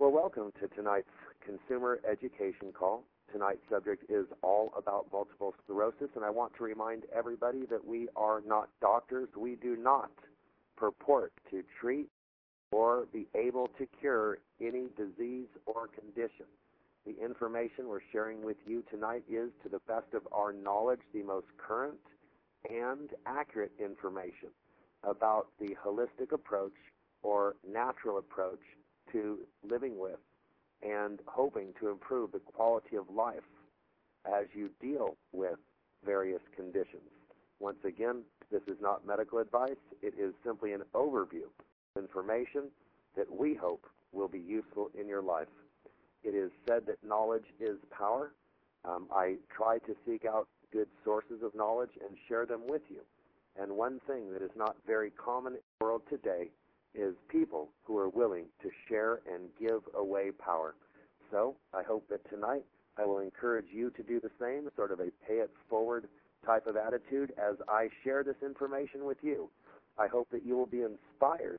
Well, welcome to tonight's consumer education call. Tonight's subject is all about multiple sclerosis, and I want to remind everybody that we are not doctors. We do not purport to treat or be able to cure any disease or condition. The information we're sharing with you tonight is, to the best of our knowledge, the most current and accurate information about the holistic approach or natural approach to living with and hoping to improve the quality of life as you deal with various conditions. Once again, this is not medical advice. It is simply an overview of information that we hope will be useful in your life. It is said that knowledge is power. I try to seek out good sources of knowledge and share them with you. And one thing that is not very common in the world today is people who are willing to share and give away power. So I hope that tonight I will encourage you to do the same, sort of a pay-it-forward type of attitude as I share this information with you. I hope that you will be inspired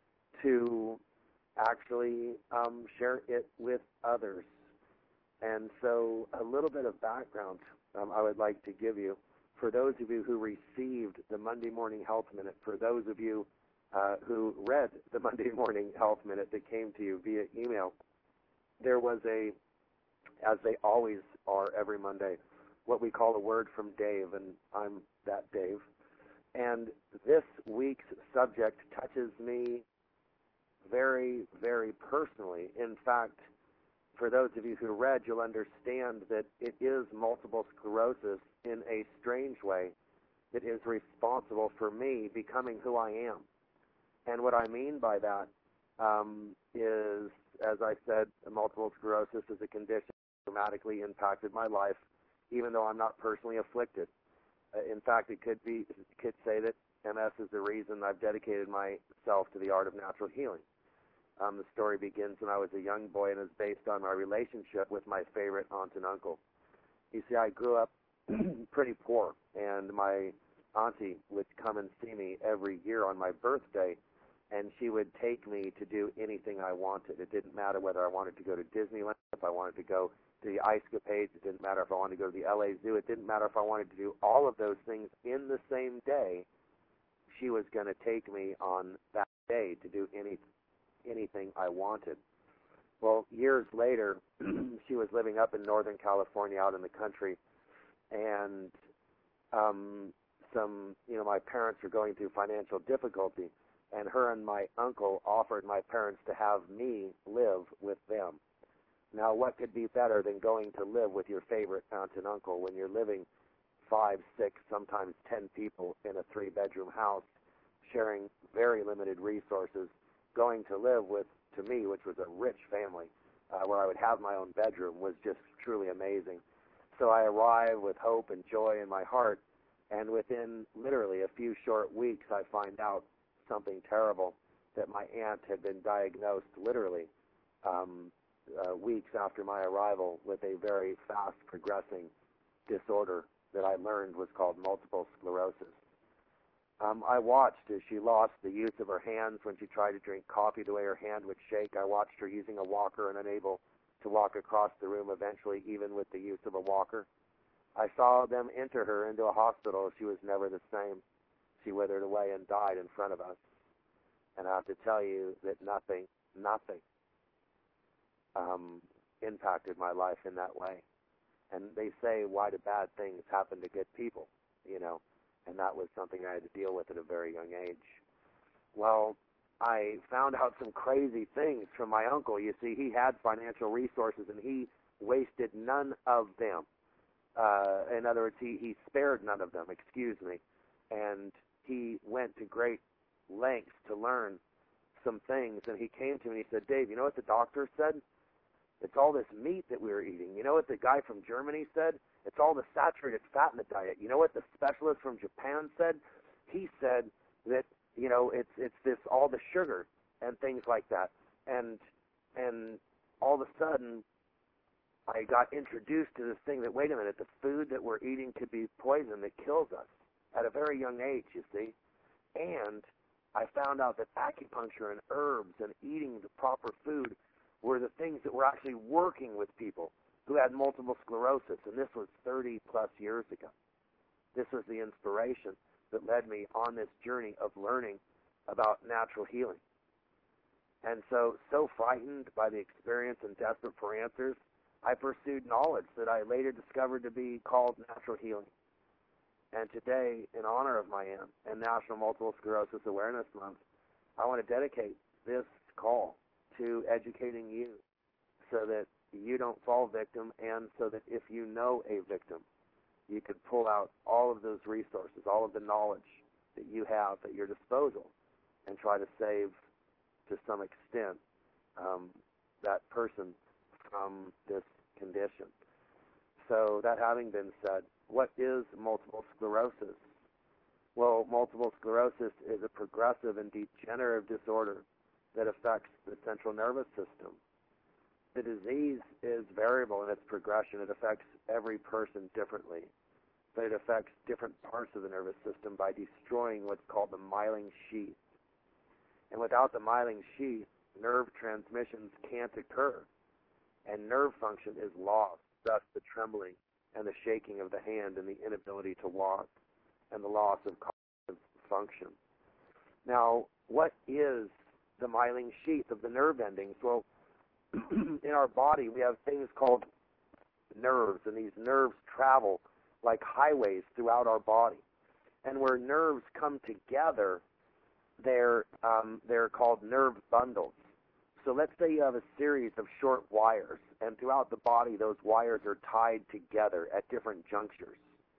to actually share it with others. And so a little bit of background I would like to give you. For those of you who received the Monday Morning Health Minute, for those of you who read the Monday Morning Health Minute that came to you via email, there was as they always are every Monday, what we call a word from Dave, and I'm that Dave. And this week's subject touches me very, very personally. In fact, for those of you who read, you'll understand that it is multiple sclerosis in a strange way that is responsible for me becoming who I am. And what I mean by that is, as I said, multiple sclerosis is a condition that dramatically impacted my life, even though I'm not personally afflicted. In fact, it could say that MS is the reason I've dedicated myself to the art of natural healing. The story begins when I was a young boy and is based on my relationship with my favorite aunt and uncle. You see, I grew up pretty poor, and my auntie would come and see me every year on my birthday, and she would take me to do anything I wanted. It didn't matter whether I wanted to go to Disneyland, if I wanted to go to the Ice Capades. It didn't matter if I wanted to go to the LA Zoo. It didn't matter if I wanted to do all of those things in the same day. She was going to take me on that day to do anything I wanted. Well, years later, she was living up in Northern California out in the country, and my parents were going through financial difficulty, and her and my uncle offered my parents to have me live with them. Now, what could be better than going to live with your favorite aunt and uncle when you're living 5, 6, sometimes 10 people in a 3-bedroom house, sharing very limited resources, going to live with, to me, which was a rich family, where I would have my own bedroom, was just truly amazing. So I arrived with hope and joy in my heart, and within literally a few short weeks, I find out something terrible, that my aunt had been diagnosed literally weeks after my arrival with a very fast progressing disorder that I learned was called multiple sclerosis. I watched as she lost the use of her hands. When she tried to drink coffee, the way her hand would shake. I watched her using a walker and unable to walk across the room eventually, even with the use of a walker. I saw them enter her into a hospital. She was never the same. She withered away and died in front of us. And I have to tell you that nothing impacted my life in that way. And they say, why do bad things happen to good people, And that was something I had to deal with at a very young age. Well, I found out some crazy things from my uncle. You see, he had financial resources, and he wasted none of them. In other words, he spared none of them, and he went to great lengths to learn some things. And he came to me and he said, Dave, you know what the doctor said? It's all this meat that we were eating. You know what the guy from Germany said? It's all the saturated fat in the diet. You know what the specialist from Japan said? He said that, it's this, all the sugar and things like that. And all of a sudden, I got introduced to this thing that, wait a minute, the food that we're eating could be poison that kills us at a very young age, you see. And I found out that acupuncture and herbs and eating the proper food were the actually working with people who had multiple sclerosis, and this was 30-plus years ago. This was the inspiration that led me on this journey of learning about natural healing. And so frightened by the experience and desperate for answers, I pursued knowledge that I later discovered to be called natural healing. And today, in honor of my aunt and National Multiple Sclerosis Awareness Month, I want to dedicate this call to educating you so that you don't fall victim, and so that if you know a victim, you can pull out all of those resources, all of the knowledge that you have at your disposal, and try to save, to some extent, that person from this condition. So that having been said, what is multiple sclerosis? Well, multiple sclerosis is a progressive and degenerative disorder that affects the central nervous system. The disease is variable in its progression. It affects every person differently, but it affects different parts of the nervous system by destroying what's called the myelin sheath. And without the myelin sheath, nerve transmissions can't occur, and nerve function is lost, thus the trembling and the shaking of the hand and the inability to walk and the loss of cognitive function. Now, what is the myelin sheath of the nerve endings? Well, in our body, we have things called nerves, and these nerves travel like highways throughout our body. And where nerves come together, they're called nerve bundles. So let's say you have a series of short wires, and throughout the body, those wires are tied together at different junctures.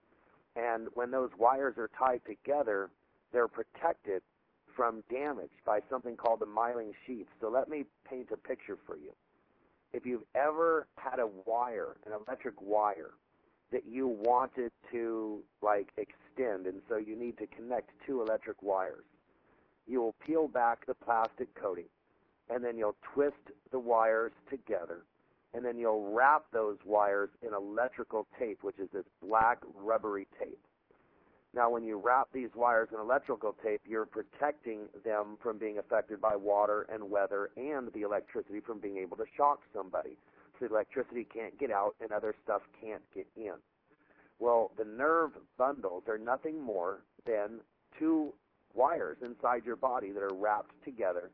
And when those wires are tied together, they're protected from damage by something called the myelin sheath. So let me paint a picture for you. If you've ever had a wire, an electric wire, that you wanted to extend, and so you need to connect two electric wires, you will peel back the plastic coating, and then you'll twist the wires together, and then you'll wrap those wires in electrical tape, which is this black rubbery tape. Now, when you wrap these wires in electrical tape, you're protecting them from being affected by water and weather and the electricity from being able to shock somebody. So the electricity can't get out and other stuff can't get in. Well, the nerve bundles are nothing more than two wires inside your body that are wrapped together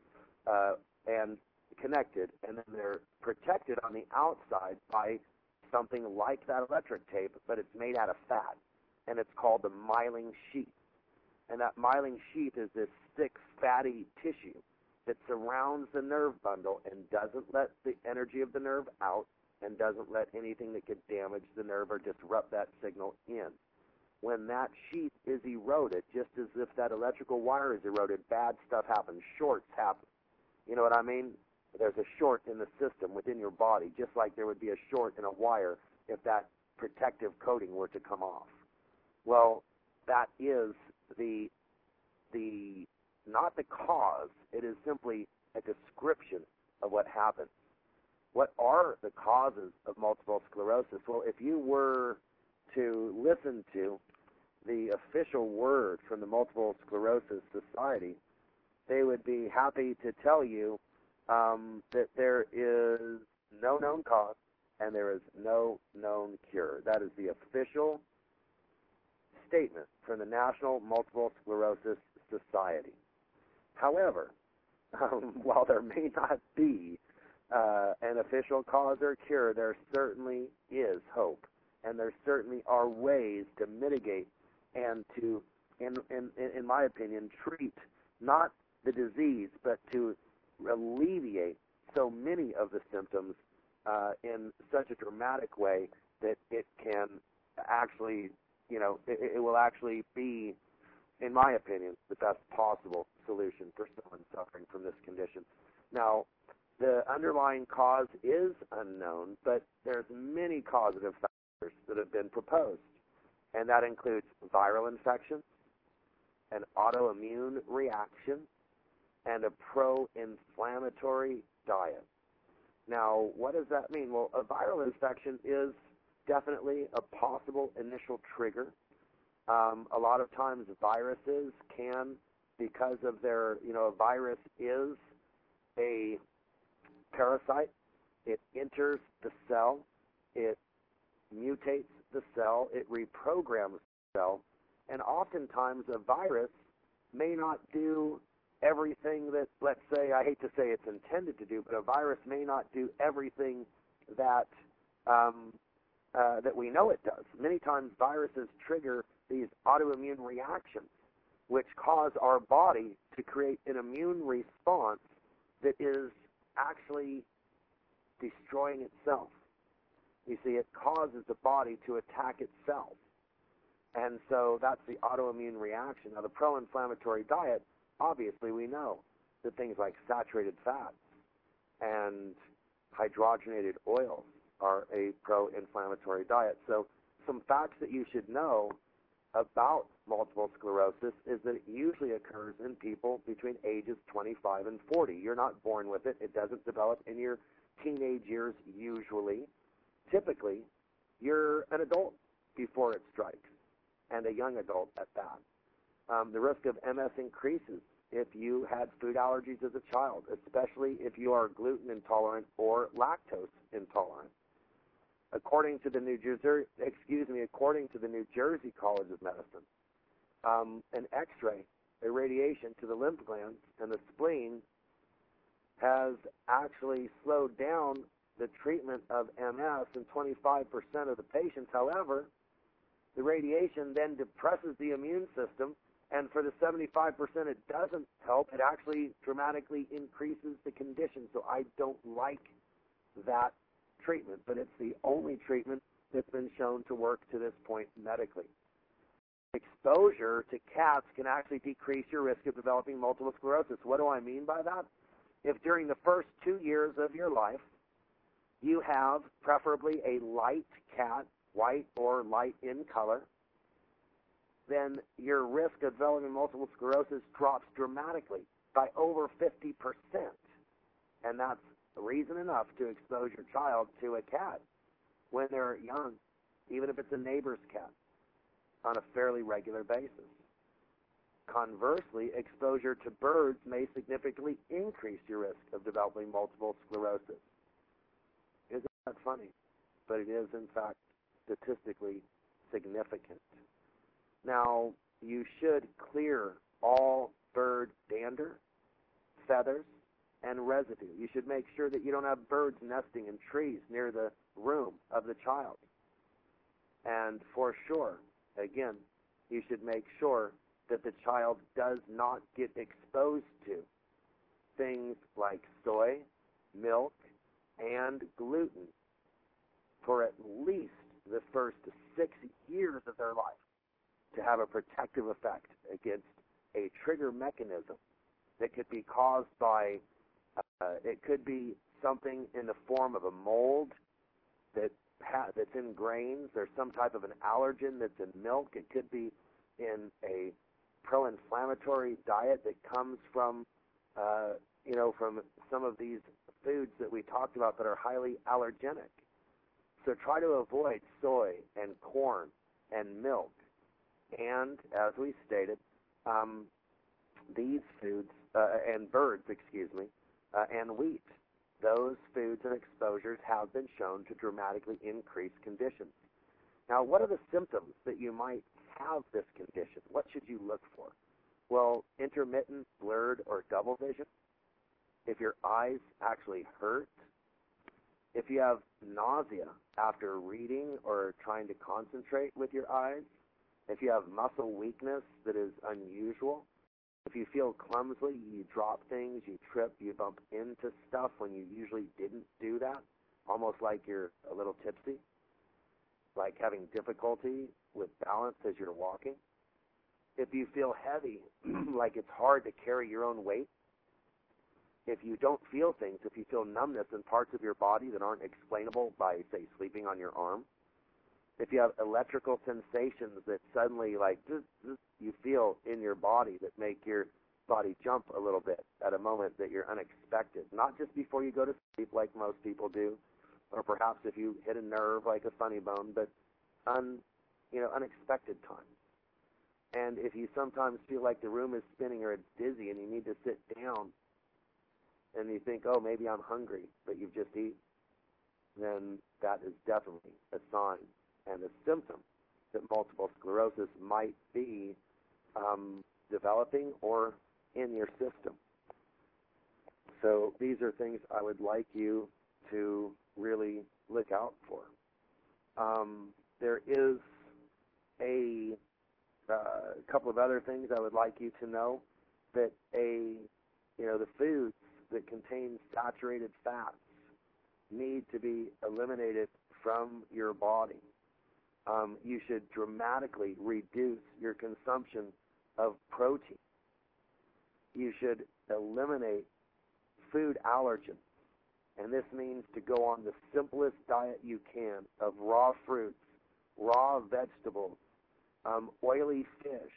and connected, and then they're protected on the outside by something like that electric tape, but it's made out of fat, and it's called the myelin sheath. And that myelin sheath is this thick, fatty tissue that surrounds the nerve bundle and doesn't let the energy of the nerve out and doesn't let anything that could damage the nerve or disrupt that signal in. When that sheath is eroded, just as if that electrical wire is eroded, bad stuff happens, shorts happen. You know what I mean? There's a short in the system within your body, just like there would be a short in a wire if that protective coating were to come off. Well, that is not the cause. It is simply a description of what happens. What are the causes of multiple sclerosis? Well, if you were to listen to the official word from the Multiple Sclerosis Society, they would be happy to tell you that there is no known cause and there is no known cure. That is the official statement from the National Multiple Sclerosis Society. However, while there may not be an official cause or cure, there certainly is hope, and there certainly are ways to mitigate and to, in my opinion, treat not the disease, but to alleviate so many of the symptoms in such a dramatic way that it can actually, it will actually be, in my opinion, the best possible solution for someone suffering from this condition. Now, the underlying cause is unknown, but there's many causative factors that have been proposed, and that includes viral infections, an autoimmune reaction, and a pro-inflammatory diet. Now, what does that mean? Well, a viral infection is definitely a possible initial trigger. A lot of times viruses can, because of their, a virus is a parasite, It enters the cell, it mutates the cell, it reprograms the cell, and oftentimes a virus may not do everything that, let's say, I hate to say it's intended to do, but a virus may not do everything that that we know it does. Many times viruses trigger these autoimmune reactions, which cause our body to create an immune response that is actually destroying itself. You see, it causes the body to attack itself. And so that's the autoimmune reaction. Now, the pro-inflammatory diet, obviously we know that things like saturated fats and hydrogenated oils are a pro-inflammatory diet. So some facts that you should know about multiple sclerosis is that it usually occurs in people between ages 25 and 40. You're not born with it. It doesn't develop in your teenage years usually. Typically, you're an adult before it strikes, and a young adult at that. The risk of MS increases if you had food allergies as a child, especially if you are gluten intolerant or lactose intolerant. According to the New Jersey College of Medicine, an X-ray irradiation to the lymph glands and the spleen has actually slowed down the treatment of MS in 25% of the patients. However, the radiation then depresses the immune system, and for the 75% it doesn't help, it actually dramatically increases the condition. So I don't like that treatment, but it's the only treatment that's been shown to work to this point medically. Exposure to cats can actually decrease your risk of developing multiple sclerosis. What do I mean by that? If during the first 2 years of your life you have preferably a light cat, white or light in color, then your risk of developing multiple sclerosis drops dramatically by over 50%. And that's reason enough to expose your child to a cat when they're young, even if it's a neighbor's cat, on a fairly regular basis. Conversely, exposure to birds may significantly increase your risk of developing multiple sclerosis. Isn't that funny? But it is, in fact, statistically significant. Now, you should clear all bird dander, feathers, and residue. You should make sure that you don't have birds nesting in trees near the room of the child. And for sure, again, you should make sure that the child does not get exposed to things like soy, milk, and gluten for at least the first 6 years of their life to have a protective effect against a trigger mechanism that could be caused by it could be something in the form of a mold that's in grains. There's some type of an allergen that's in milk. It could be in a pro-inflammatory diet that comes from, from some of these foods that we talked about that are highly allergenic. So try to avoid soy and corn and milk. And as we stated, these foods, and birds, and wheat. Those foods and exposures have been shown to dramatically increase conditions. Now, what are the symptoms that you might have this condition? What should you look for? Well, intermittent, blurred, or double vision. If your eyes actually hurt. If you have nausea after reading or trying to concentrate with your eyes. If you have muscle weakness that is unusual. If you feel clumsily, you drop things, you trip, you bump into stuff when you usually didn't do that, almost like you're a little tipsy, like having difficulty with balance as you're walking. If you feel heavy, like it's hard to carry your own weight. If you don't feel things, if you feel numbness in parts of your body that aren't explainable by, say, sleeping on your arm. If you have electrical sensations that suddenly, like, you feel in your body that make your body jump a little bit at a moment that you're unexpected, not just before you go to sleep like most people do, or perhaps if you hit a nerve like a funny bone, but unexpected times. And if you sometimes feel like the room is spinning or it's dizzy and you need to sit down and you think, oh, maybe I'm hungry, but you've just eaten. then that is definitely a sign and a symptom that multiple sclerosis might be developing or in your system. So these are things I would like you to really look out for. There is a couple of other things I would like you to know, that the foods that contain saturated fats need to be eliminated from your body. You should dramatically reduce your consumption of protein. You should eliminate food allergens, and this means to go on the simplest diet you can of raw fruits, raw vegetables, oily fish,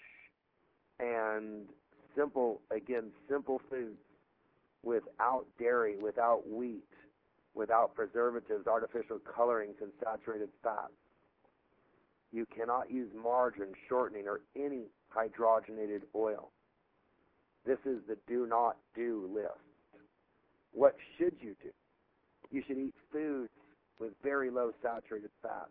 and simple foods without dairy, without wheat, without preservatives, artificial colorings, and saturated fats. You cannot use margarine, shortening, or any hydrogenated oil. This is the do not do list. What should you do? You should eat foods with very low saturated fats.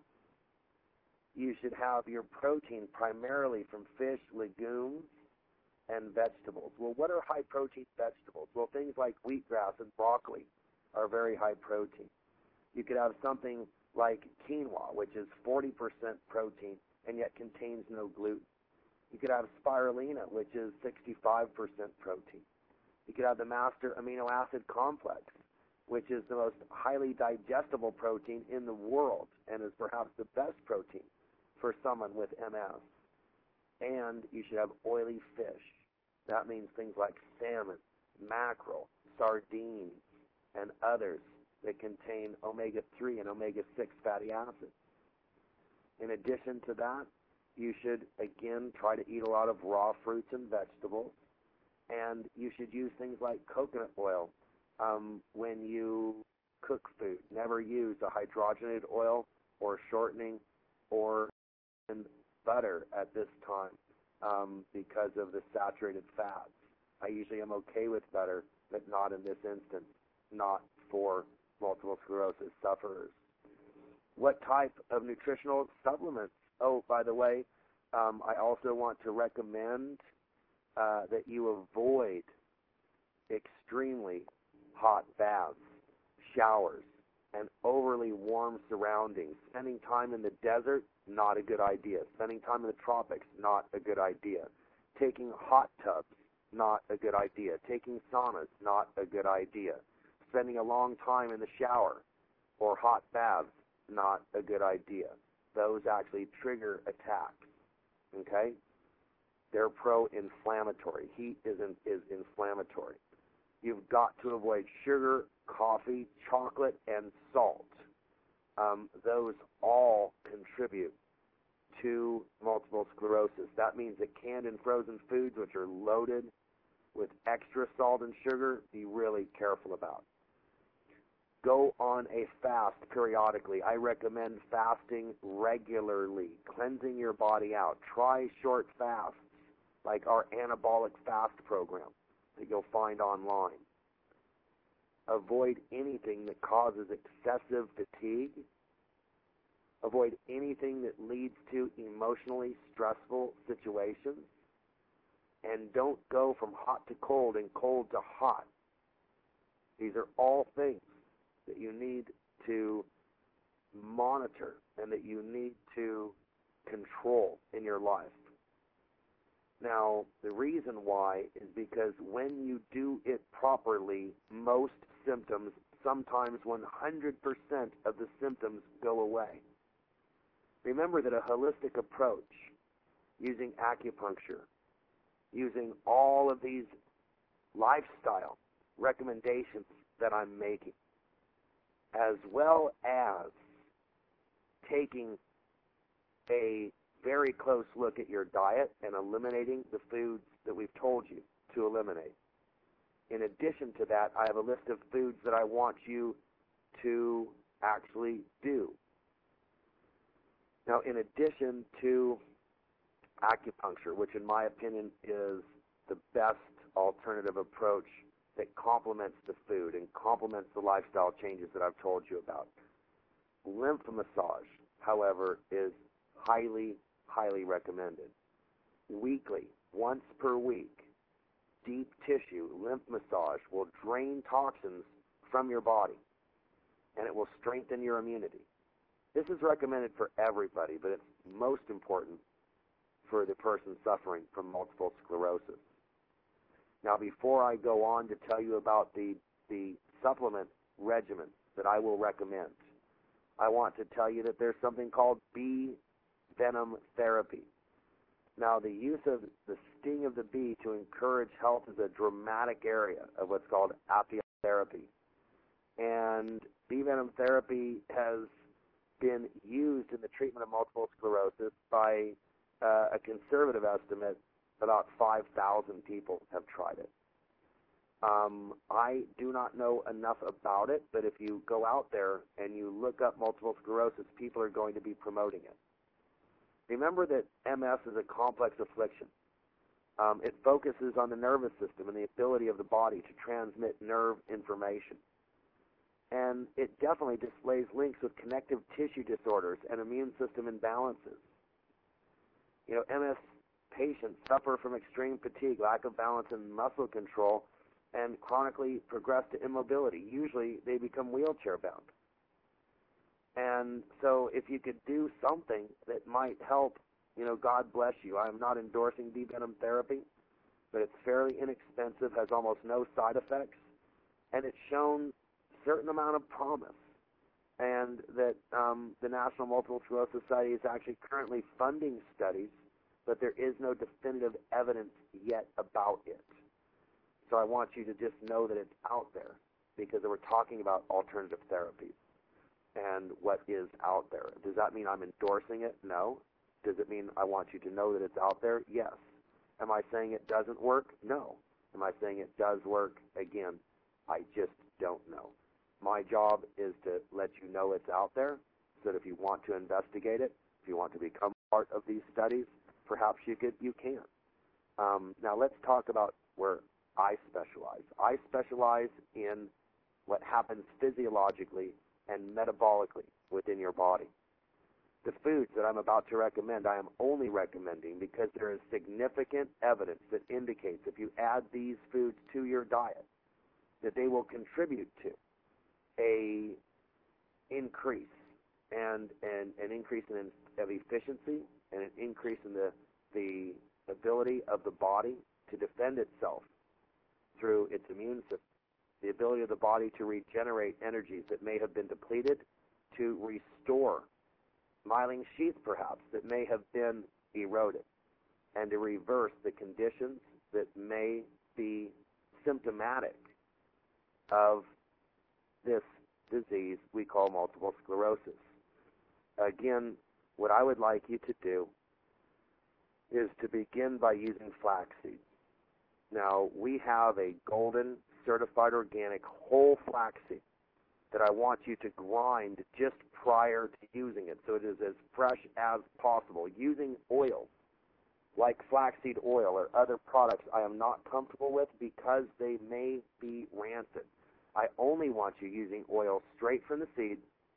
You should have your protein primarily from fish, legumes, and vegetables. Well, what are high protein vegetables? Well, things like wheatgrass and broccoli are very high protein. You could have something like quinoa, which is 40% protein and yet contains no gluten. You could have spirulina, which is 65% protein. You could have the master amino acid complex, which is the most highly digestible protein in the world and is perhaps the best protein for someone with MS. And you should have oily fish. That means things like salmon, mackerel, sardines, and others that contain omega-3 and omega-6 fatty acids. In addition to that, you should, again, try to eat a lot of raw fruits and vegetables, and you should use things like coconut oil when you cook food. Never use a hydrogenated oil or shortening or butter at this time because of the saturated fats. I usually am okay with butter, but not in this instance, not for multiple sclerosis sufferers. What type of nutritional supplements? Oh, by the way, I also want to recommend that you avoid extremely hot baths, showers, and overly warm surroundings. Spending time in the desert, not a good idea. Spending time in the tropics, not a good idea. Taking hot tubs, not a good idea. Taking saunas, not a good idea. Spending a long time in the shower or hot baths, not a good idea. Those actually trigger attacks, okay? They're pro-inflammatory. Heat is inflammatory. You've got to avoid sugar, coffee, chocolate, and salt. Those all contribute to multiple sclerosis. That means that canned and frozen foods, which are loaded with extra salt and sugar, be really careful about. Go on a fast periodically. I recommend fasting regularly, cleansing your body out. Try short fasts, like our anabolic fast program that you'll find online. Avoid anything that causes excessive fatigue. Avoid anything that leads to emotionally stressful situations. And don't go from hot to cold and cold to hot. These are all things that you need to monitor and that you need to control in your life. Now, the reason why is because when you do it properly, most symptoms, sometimes 100% of the symptoms, go away. Remember that a holistic approach, using acupuncture, using all of these lifestyle recommendations that I'm making, as well as taking a very close look at your diet and eliminating the foods that we've told you to eliminate. In addition to that, I have a list of foods that I want you to actually do. Now, in addition to acupuncture, which in my opinion is the best alternative approach that complements the food and complements the lifestyle changes that I've told you about, Lymph massage, however, is highly, highly recommended. Weekly, once per week, deep tissue lymph massage will drain toxins from your body, and it will strengthen your immunity. This is recommended for everybody, but it's most important for the person suffering from multiple sclerosis. Now, before I go on to tell you about the supplement regimen that I will recommend, I want to tell you that there's something called bee venom therapy. Now, the use of the sting of the bee to encourage health is a dramatic area of what's called apiotherapy. And bee venom therapy has been used in the treatment of multiple sclerosis by a conservative estimate. About 5,000 people have tried it. I do not know enough about it, but if you go out there and you look up multiple sclerosis, people are going to be promoting it. Remember that MS is a complex affliction. It focuses on the nervous system and the ability of the body to transmit nerve information. And it definitely displays links with connective tissue disorders and immune system imbalances. You know, MS patients suffer from extreme fatigue, lack of balance and muscle control, and chronically progress to immobility. Usually they become wheelchair bound. And so if you could do something that might help, you know, God bless you. I'm not endorsing bee venom therapy, but it's fairly inexpensive, has almost no side effects, and it's shown a certain amount of promise. And that the National Multiple Sclerosis Society is actually currently funding studies, but there is no definitive evidence yet about it. So I want you to just know that it's out there, because we're talking about alternative therapies and what is out there. Does that mean I'm endorsing it? No. Does it mean I want you to know that it's out there? Yes. Am I saying it doesn't work? No. Am I saying it does work? Again, I just don't know. My job is to let you know it's out there, so that if you want to investigate it, if you want to become part of these studies, perhaps you can. Now let's talk about where I specialize. I specialize in what happens physiologically and metabolically within your body. The foods that I'm about to recommend, I am only recommending because there is significant evidence that indicates if you add these foods to your diet, that they will contribute to a increase and an increase of efficiency and an increase in the ability of the body to defend itself through its immune system, the ability of the body to regenerate energies that may have been depleted, to restore myelin sheaths perhaps that may have been eroded, and to reverse the conditions that may be symptomatic of this disease we call multiple sclerosis. Again, what I would like you to do is to begin by using flaxseed. Now, we have a golden certified organic whole flaxseed that I want you to grind just prior to using it, so it is as fresh as possible. Using oils like flaxseed oil or other products I am not comfortable with because they may be rancid. I only want you using oil straight from the seed.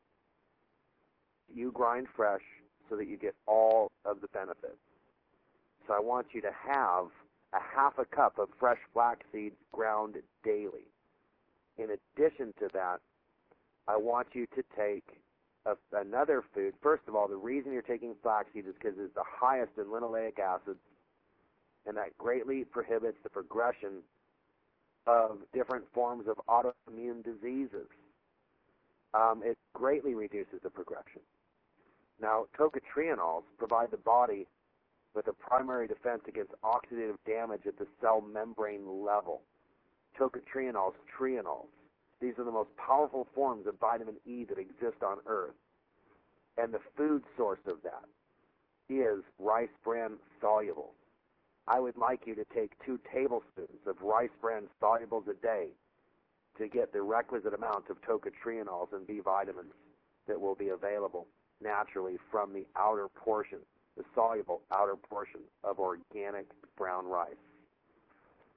You grind fresh so that you get all of the benefits. So I want you to have a half a cup of fresh flax seeds ground daily. In addition to that, I want you to take another food. First of all, the reason you're taking flaxseed is because it's the highest in linoleic acids, and that greatly prohibits the progression of different forms of autoimmune diseases. It greatly reduces the progression. Now, tocotrienols provide the body with a primary defense against oxidative damage at the cell membrane level. Tocotrienols, trienols, these are the most powerful forms of vitamin E that exist on Earth. And the food source of that is rice bran solubles. I would like you to take 2 tablespoons of rice bran solubles a day to get the requisite amount of tocotrienols and B vitamins that will be available naturally from the outer portion, the soluble outer portion of organic brown rice.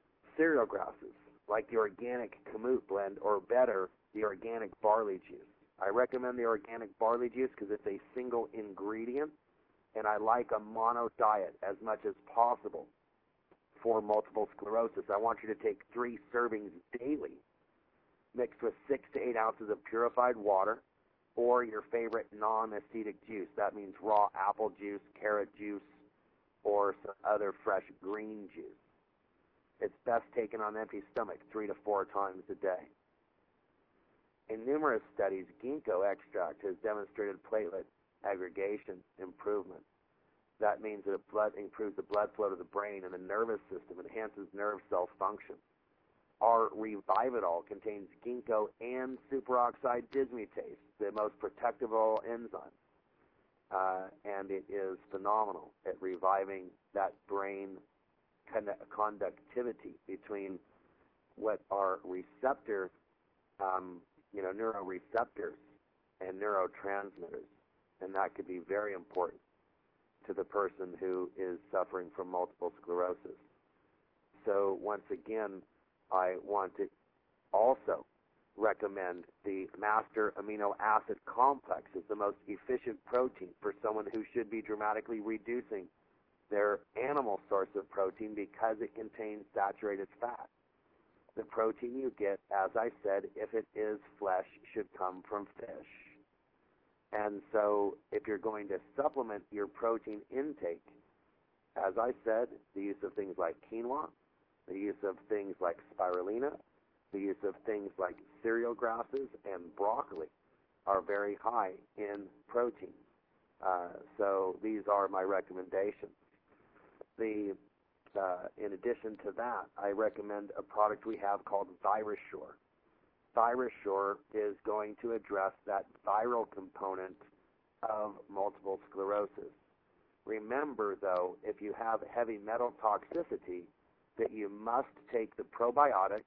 Cereal grasses, like the organic kamut blend, or better, the organic barley juice. I recommend the organic barley juice because it's a single ingredient, and I like a mono diet as much as possible for multiple sclerosis. I want you to take 3 servings daily, mixed with 6 to 8 ounces of purified water or your favorite non-acidic juice. That means raw apple juice, carrot juice, or some other fresh green juice. It's best taken on an empty stomach 3 to 4 times a day. In numerous studies, ginkgo extract has demonstrated platelet aggregation improvement. That means that it improves the blood flow to the brain and the nervous system, enhances nerve cell function. Our Revivitol contains ginkgo and superoxide dismutase, the most protective of all enzymes, and it is phenomenal at reviving that brain conductivity between what are receptor, neuroreceptors and neurotransmitters, and that could be very important to the person who is suffering from multiple sclerosis. So once again, I want to also recommend the Master Amino Acid Complex as the most efficient protein for someone who should be dramatically reducing their animal source of protein because it contains saturated fat. The protein you get, as I said, if it is flesh, should come from fish. And so if you're going to supplement your protein intake, as I said, the use of things like quinoa, the use of things like spirulina, the use of things like cereal grasses and broccoli are very high in protein. So these are my recommendations. In addition to that, I recommend a product we have called VirusSure. VirusSure is going to address that viral component of multiple sclerosis. Remember, though, if you have heavy metal toxicity, that you must take the probiotics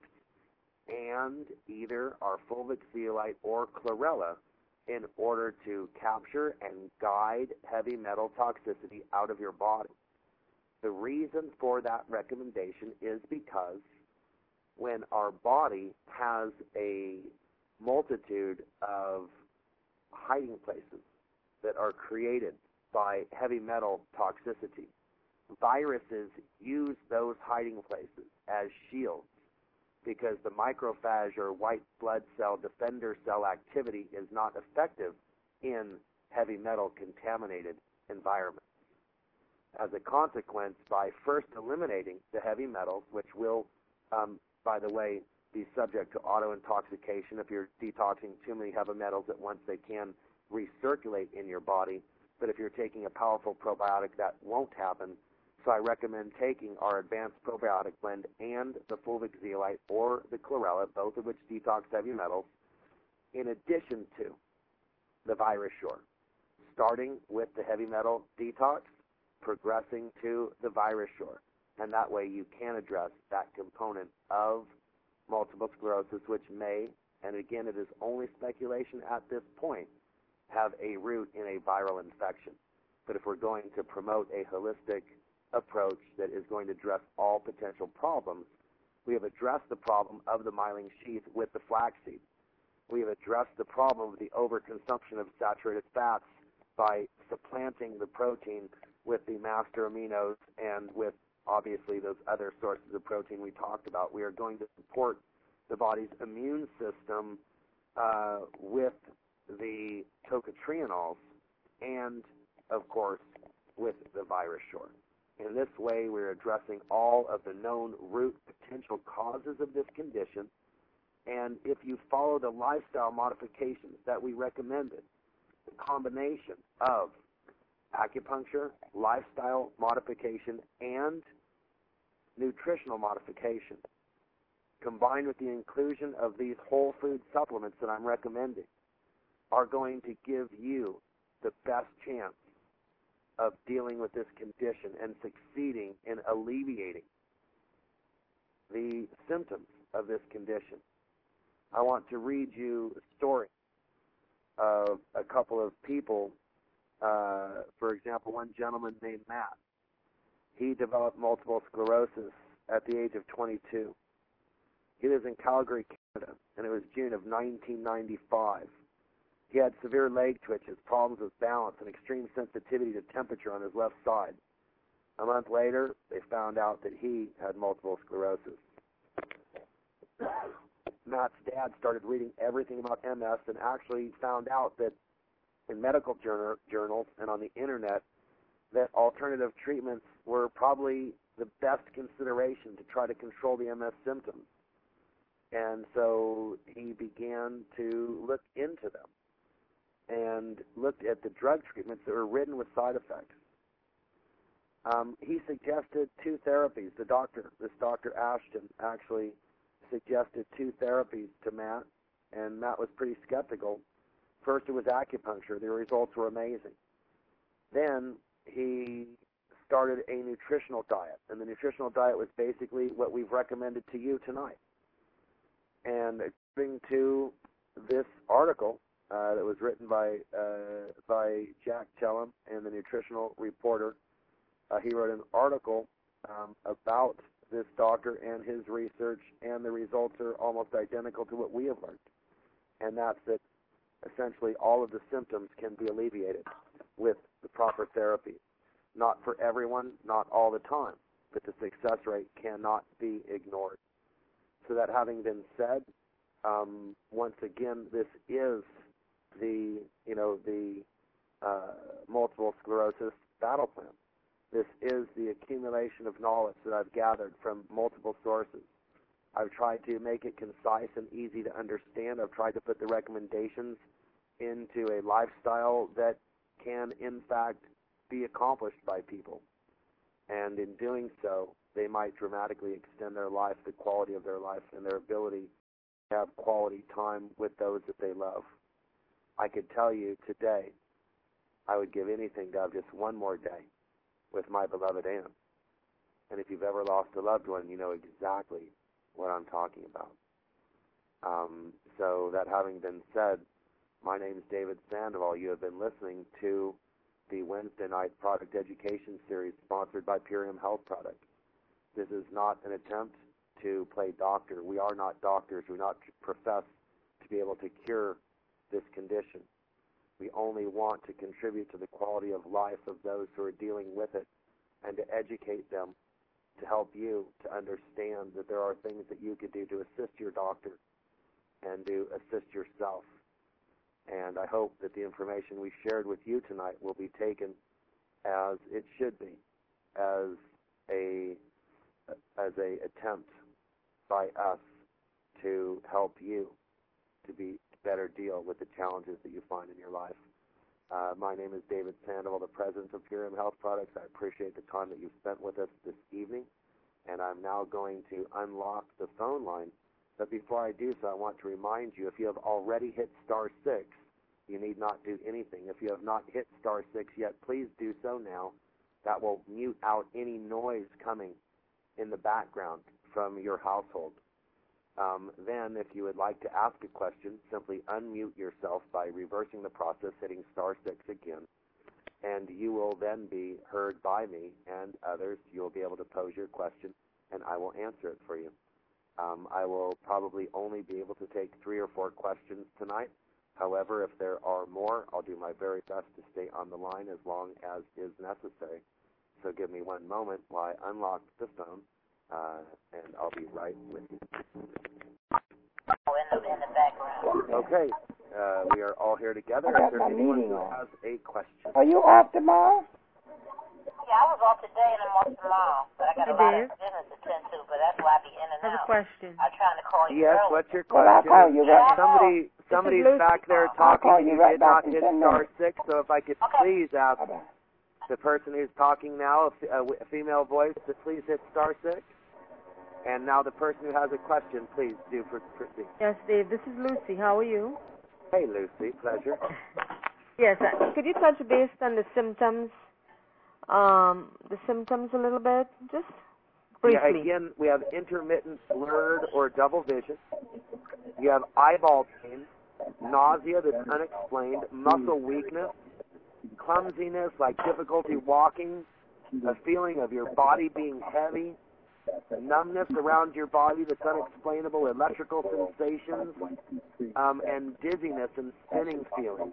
and either our fulvic zeolite or chlorella in order to capture and guide heavy metal toxicity out of your body. The reason for that recommendation is because when our body has a multitude of hiding places that are created by heavy metal toxicity, viruses use those hiding places as shields because the macrophage or white blood cell defender cell activity is not effective in heavy metal contaminated environments. As a consequence, by first eliminating the heavy metals, which will, by the way, be subject to auto-intoxication. If you're detoxing too many heavy metals at once, they can recirculate in your body. But if you're taking a powerful probiotic, that won't happen. So I recommend taking our advanced probiotic blend and the fulvic zeolite or the chlorella, both of which detox heavy metals, in addition to the VirusSure. Starting with the heavy metal detox, progressing to the VirusSure. And that way you can address that component of multiple sclerosis, which may, and again it is only speculation at this point, have a root in a viral infection. But if we're going to promote a holistic approach that is going to address all potential problems, we have addressed the problem of the myelin sheath with the flaxseed. We have addressed the problem of the overconsumption of saturated fats by supplanting the protein with the master aminos and with obviously those other sources of protein we talked about. We are going to support the body's immune system with the tocotrienols and, of course, with the VirusSure. In this way, we're addressing all of the known root potential causes of this condition, and if you follow the lifestyle modifications that we recommended, the combination of acupuncture, lifestyle modification, and nutritional modification, combined with the inclusion of these whole food supplements that I'm recommending, are going to give you the best chance of dealing with this condition and succeeding in alleviating the symptoms of this condition. I want to read you a story of a couple of people. For example, one gentleman named Matt. He developed multiple sclerosis at the age of 22. He lives in Calgary, Canada, and it was June of 1995. He had severe leg twitches, problems with balance, and extreme sensitivity to temperature on his left side. A month later, they found out that he had multiple sclerosis. Matt's dad started reading everything about MS and actually found out that in medical journals and on the internet that alternative treatments were probably the best consideration to try to control the MS symptoms. And so he began to look into them and looked at the drug treatments that were ridden with side effects. He suggested two therapies. This Dr. Ashton, actually suggested two therapies to Matt, and Matt was pretty skeptical. First, it was acupuncture. The results were amazing. Then he started a nutritional diet, and the nutritional diet was basically what we've recommended to you tonight. And according to this article that was written by Jack Tellum and the Nutritional Reporter, he wrote an article about this doctor and his research, and the results are almost identical to what we have learned. And that's that essentially all of the symptoms can be alleviated with the proper therapy. Not for everyone, not all the time, but the success rate cannot be ignored. So that having been said, once again, this is the multiple sclerosis battle plan. This is the accumulation of knowledge that I've gathered from multiple sources. I've tried to make it concise and easy to understand. I've tried to put the recommendations into a lifestyle that can, in fact, be accomplished by people. And in doing so, they might dramatically extend their life, the quality of their life, and their ability to have quality time with those that they love. I could tell you today, I would give anything to have just one more day with my beloved Ann. And if you've ever lost a loved one, you know exactly what I'm talking about. So that having been said, my name is David Sandoval. You have been listening to the Wednesday night product education series sponsored by Purium Health Products. This is not an attempt to play doctor. We are not doctors. We do not profess to be able to cure this condition. We only want to contribute to the quality of life of those who are dealing with it and to educate them, to help you to understand that there are things that you could do to assist your doctor and to assist yourself. And I hope that the information we shared with you tonight will be taken as it should be, as a attempt by us to help you to better deal with the challenges that you find in your life. My name is David Sandoval, the president of Purium Health Products. I appreciate the time that you've spent with us this evening, and I'm now going to unlock the phone line. But before I do so, I want to remind you, if you have already hit *6, you need not do anything. If you have not hit *6 yet, please do so now. That will mute out any noise coming in the background from your household. Then, if you would like to ask a question, simply unmute yourself by reversing the process, hitting *6 again, and you will then be heard by me and others. You will be able to pose your question, and I will answer it for you. I will probably only be able to take 3 or 4 questions tonight. However, if there are more, I'll do my very best to stay on the line as long as is necessary. So give me one moment while I unlock the phone, and I'll be right with you. In the background. Okay, we are all here together. Is there anyone who has a question? Are you off tomorrow? Yeah, I was off today and I'm off tomorrow, but I got a lot of business to tend to, but that's why I be in and out. I have a question. I'm trying to call you. Yes, early. what's your Well, question? I'll call you right Somebody's back there talking, and you did not hit *6, so if I could please ask the person who's talking now, a female voice, to please hit *6. And now the person who has a question, please do proceed. Yes, Dave, this is Lucy. How are you? Hey, Lucy. Pleasure. Yes, could you touch base on the symptoms a little bit, just briefly? Yeah, again, we have intermittent blurred or double vision. You have eyeball pain, nausea that's unexplained, muscle weakness, clumsiness, like difficulty walking, a feeling of your body being heavy, numbness around your body that's unexplainable, electrical sensations, and dizziness and spinning feelings.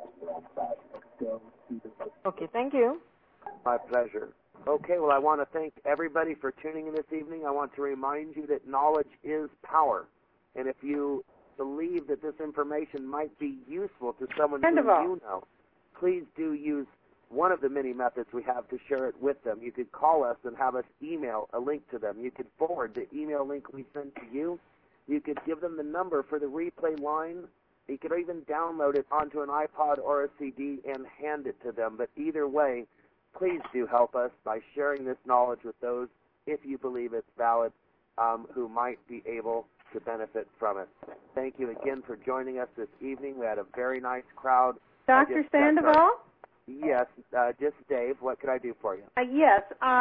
Okay, thank you. My pleasure. Okay, well, I want to thank everybody for tuning in this evening. I want to remind you that knowledge is power. And if you believe that this information might be useful to someone who you know, please do use one of the many methods we have to share it with them. You could call us and have us email a link to them. You could forward the email link we sent to you. You could give them the number for the replay line. You could even download it onto an iPod or a CD and hand it to them. But either way, please do help us by sharing this knowledge with those, if you believe it's valid, who might be able to benefit from it. Thank you again for joining us this evening. We had a very nice crowd. Dr. Sandoval? Yes, just Dave. What could I do for you? Yes.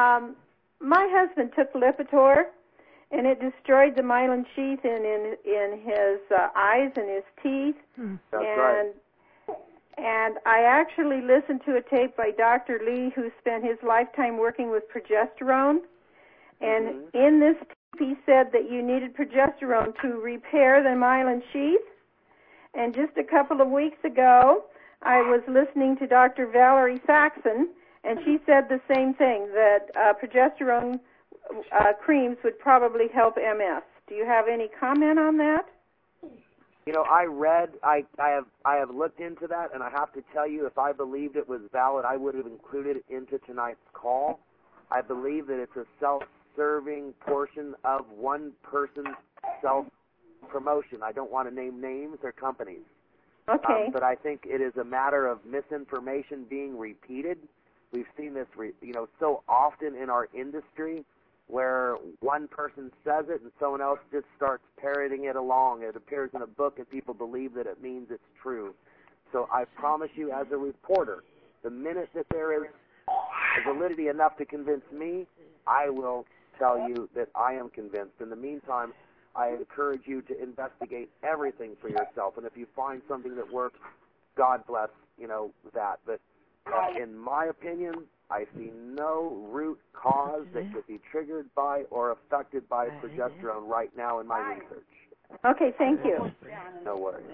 My husband took Lipitor, and it destroyed the myelin sheath in his eyes and his teeth. That's right. And I actually listened to a tape by Dr. Lee, who spent his lifetime working with progesterone. And in this tape, he said that you needed progesterone to repair the myelin sheath. And just a couple of weeks ago, I was listening to Dr. Valerie Saxon, and she said the same thing, that progesterone creams would probably help MS. Do you have any comment on that? You know, I have looked into that, and I have to tell you, if I believed it was valid, I would have included it into tonight's call. I believe that it's a self-serving portion of one person's self-promotion. I don't want to name names or companies. Okay. But I think it is a matter of misinformation being repeated. We've seen this, so often in our industry, where one person says it and someone else just starts parroting it along. It appears in a book and people believe that it means it's true. So I promise you, as a reporter, the minute that there is validity enough to convince me, I will tell you that I am convinced. In the meantime, I encourage you to investigate everything for yourself. And if you find something that works, God bless, that. But in my opinion, I see no root cause that could be triggered by or affected by progesterone right now in my research. Okay, thank you. No worries.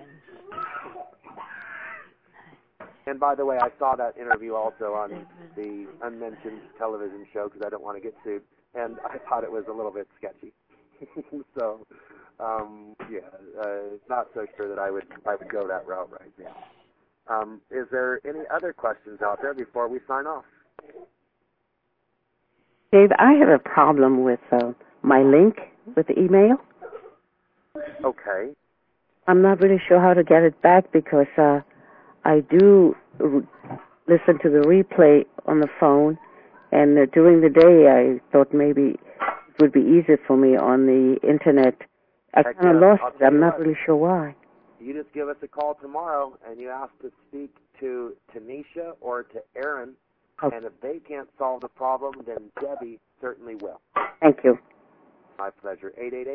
And by the way, I saw that interview also on the unmentioned television show because I don't want to get sued, and I thought it was a little bit sketchy. So, not so sure that I would go that route right now. Is there any other questions out there before we sign off? Dave, I have a problem with my link with the email. Okay. I'm not really sure how to get it back because I do listen to the replay on the phone, and during the day I thought maybe it would be easier for me on the Internet. I kind of lost it. I'm not really sure why. You just give us a call tomorrow, and you ask to speak to Tanisha or to Aaron, and if they can't solve the problem, then Debbie certainly will. Thank you. My pleasure.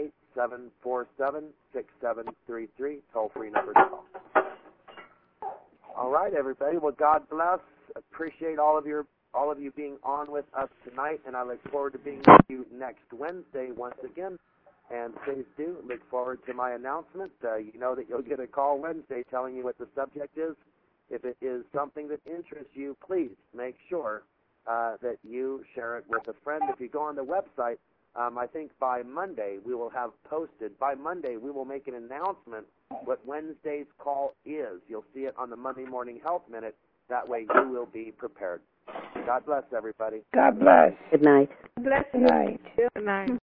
888-747-6733, toll-free number to call. All right, everybody. Well, God bless. Appreciate all of you being on with us tonight, and I look forward to being with you next Wednesday once again. And please do look forward to my announcement. You know that you'll get a call Wednesday telling you what the subject is. If it is something that interests you, please make sure that you share it with a friend. If you go on the website, I think by Monday we will have posted. By Monday we will make an announcement what Wednesday's call is. You'll see it on the Monday Morning Health Minute. That way you will be prepared. God bless everybody. God bless. Good night. Bless you. Good night. Good night.